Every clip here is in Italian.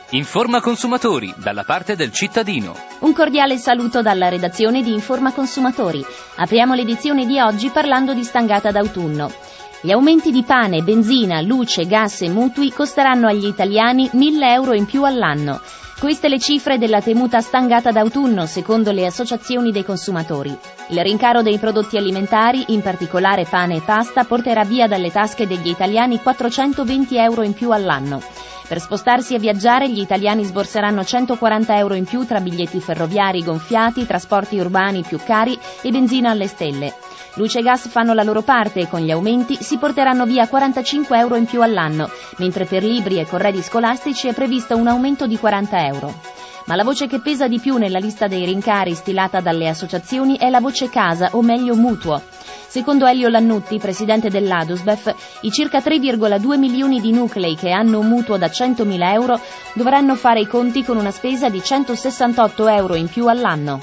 Informa Consumatori, dalla parte del cittadino. Un cordiale saluto dalla redazione di Informa Consumatori. Apriamo l'edizione di oggi parlando di stangata d'autunno. Gli aumenti di pane, benzina, luce, gas e mutui costeranno agli italiani 1.000 euro in più all'anno. Queste le cifre della temuta stangata d'autunno, secondo le associazioni dei consumatori. Il rincaro dei prodotti alimentari, in particolare pane e pasta, porterà via dalle tasche degli italiani 420 euro in più all'anno. Per spostarsi e viaggiare, gli italiani sborseranno 140 euro in più tra biglietti ferroviari gonfiati, trasporti urbani più cari e benzina alle stelle. Luce e gas fanno la loro parte e con gli aumenti si porteranno via 45 euro in più all'anno, mentre per libri e corredi scolastici è previsto un aumento di 40 euro. Ma la voce che pesa di più nella lista dei rincari stilata dalle associazioni è la voce casa, o meglio mutuo. Secondo Elio Lannutti, presidente dell'Adusbef, i circa 3,2 milioni di nuclei che hanno un mutuo da 100.000 euro dovranno fare i conti con una spesa di 168 euro in più all'anno.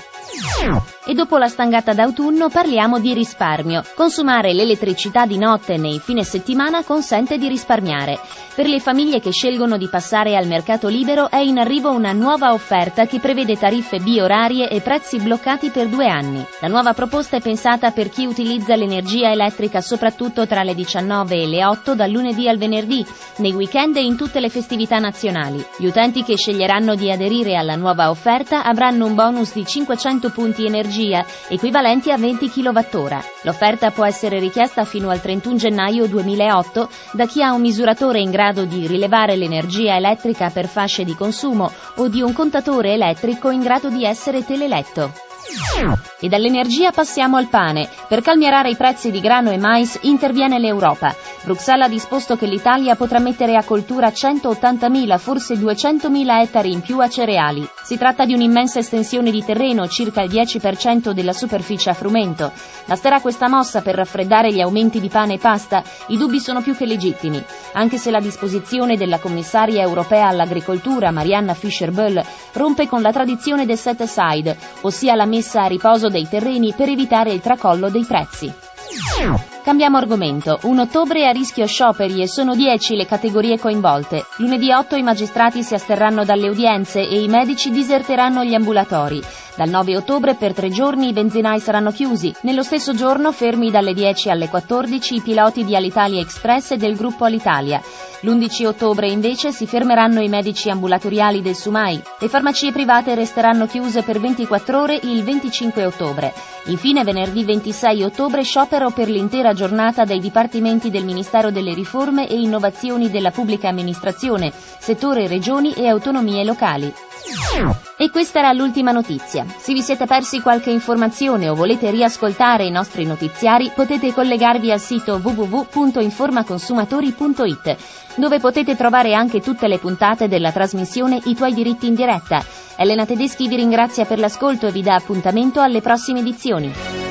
E dopo la stangata d'autunno parliamo di risparmio. Consumare l'elettricità di notte nei fine settimana consente di risparmiare. Per le famiglie che scelgono di passare al mercato libero è in arrivo una nuova offerta che prevede tariffe biorarie e prezzi bloccati per 2 anni. La nuova proposta è pensata per chi utilizza l'energia elettrica soprattutto tra le 19 e le 8 dal lunedì al venerdì, nei weekend e in tutte le festività nazionali. Gli utenti che sceglieranno di aderire alla nuova offerta avranno un bonus di 500 punti energia equivalenti a 20 kWh. L'offerta può essere richiesta fino al 31 gennaio 2008 da chi ha un misuratore in grado di rilevare l'energia elettrica per fasce di consumo o di un contatore elettrico in grado di essere teleletto. E dall'energia passiamo al pane. Per calmierare i prezzi di grano e mais interviene l'Europa. Bruxelles ha disposto che l'Italia potrà mettere a coltura 180.000, forse 200.000 ettari in più a cereali. Si tratta di un'immensa estensione di terreno, circa il 10% della superficie a frumento. Basterà questa mossa per raffreddare gli aumenti di pane e pasta? I dubbi sono più che legittimi. Anche se la disposizione della commissaria europea all'agricoltura, Marianna Fischer-Boel, rompe con la tradizione del set aside, ossia la messa a riposo dei terreni per evitare il tracollo dei prezzi. Cambiamo argomento. 1 ottobre è a rischio scioperi e sono 10 le categorie coinvolte. Lunedì 8 i magistrati si asterranno dalle udienze e i medici diserteranno gli ambulatori. Dal 9 ottobre per 3 giorni i benzinai saranno chiusi. Nello stesso giorno fermi dalle 10 alle 14 i piloti di Alitalia Express e del gruppo Alitalia. L'11 ottobre invece si fermeranno i medici ambulatoriali del SUMAI. Le farmacie private resteranno chiuse per 24 ore il 25 ottobre. Infine venerdì 26 ottobre sciopero per l'intera giornata dai dipartimenti del Ministero delle Riforme e Innovazioni della Pubblica Amministrazione, settore regioni e autonomie locali. E questa era l'ultima notizia. Se vi siete persi qualche informazione o volete riascoltare i nostri notiziari, potete collegarvi al sito www.informaconsumatori.it, dove potete trovare anche tutte le puntate della trasmissione I tuoi diritti in diretta. Elena Tedeschi vi ringrazia per l'ascolto e vi dà appuntamento alle prossime edizioni.